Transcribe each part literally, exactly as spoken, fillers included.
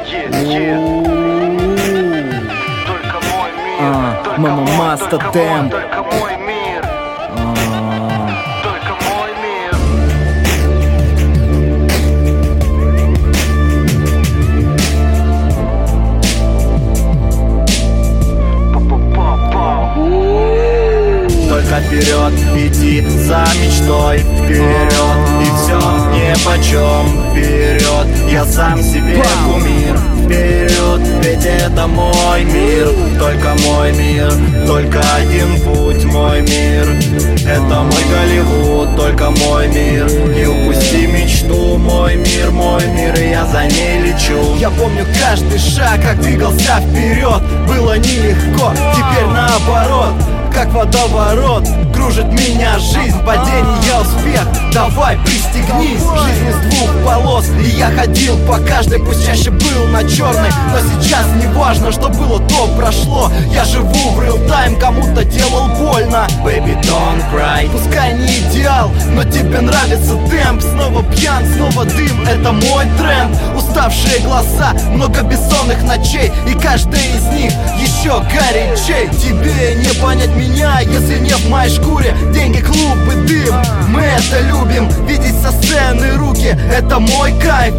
Только мой мир, только мой, только мой, только мой мир, только мой мир. Только вперед иди за мечтой, вперед, и все нипочем. Вперед, я сам себе кумир. Вперед, ведь это мой мир, только мой мир, только один путь, мой мир. Это мой Голливуд, только мой мир. Не упусти мечту, мой мир, мой мир, и я за ней лечу. Я помню каждый шаг, как двигался вперед. Было нелегко, теперь наоборот, как водоворот кружит меня жизнь, падение, успех. Давай, пристегнись, жизнь из двух полос. И я ходил по каждой, пусть чаще был на черной, но сейчас не важно, что было, то прошло. Я живу в реал-тайм, кому-то делал больно. Baby, don't cry. Пускай не идеал, но тебе нравится темп. Снова пьян, снова дым, это мой тренд. Уставшие глаза, много бессонных ночей, и каждая из них еще горячей. Тебе не понять меня, если не в моей шкуре. Деньги, клубы, дым, мы это любим. Видеть со сцены руки, это мой кайф.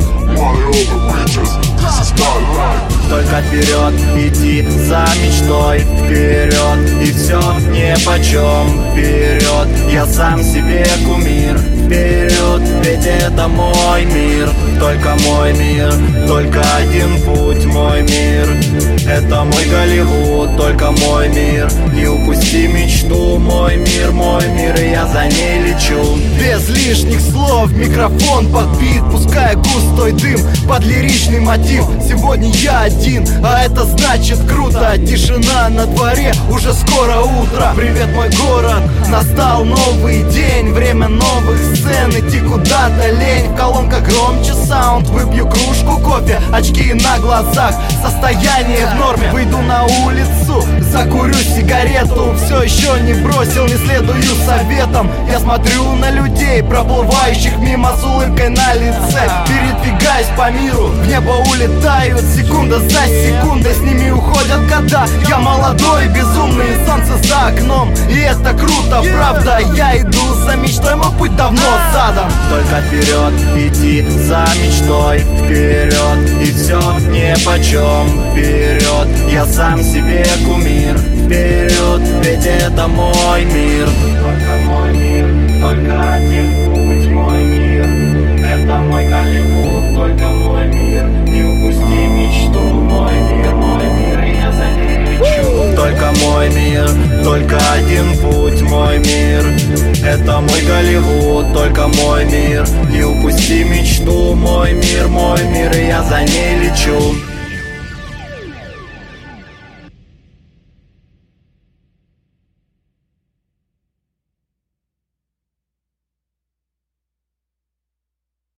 Только вперед иди за мечтой, вперед, и все нипочем. Вперед, я сам себе кумир. Вперед, ведь это мой мир, только мой мир, только один путь, мой мир. Это мой Голливуд, только мой мир. Не упусти мечту, мой мир, мой мир, и я за ней лечу. Без лишних слов, микрофон подбит, пускай густой дым под лиричный мотив. Сегодня я один, а это значит круто. Тишина на дворе, уже скоро утро. Привет, мой город, настал новый день. Время новых сцен, идти куда-то лень. В колонках громче саунд, выпью кружку кофе, очки на глазах, состояние в норме. Выйду на улицу, закурю сигарету. Все еще не бросил, не следую советам. Я смотрю на людей, проплывающих мимо с улыбкой на лице. Передвигаюсь по миру, в небо улетают секунда за секундой, с ними уходят года. Я молодой, безумный, солнце за окном, и это круто, правда. Я иду за мечтой, мой путь давно задан. Только вперед иди за мечтой, вперед, и все нипочем. Вперед, я сам себе кумир. Вперед, ведь это мой мир, только мой мир, только один путь, мой мир. Это мой Голливуд, только мой мир. Не упусти мечту, мой мир, мой мир, и я за ней лечу. Только мой мир, только один путь, мой мир. Это мой Голливуд, только мой мир. Не упусти мечту, мой мир, мой мир, и я за ней лечу.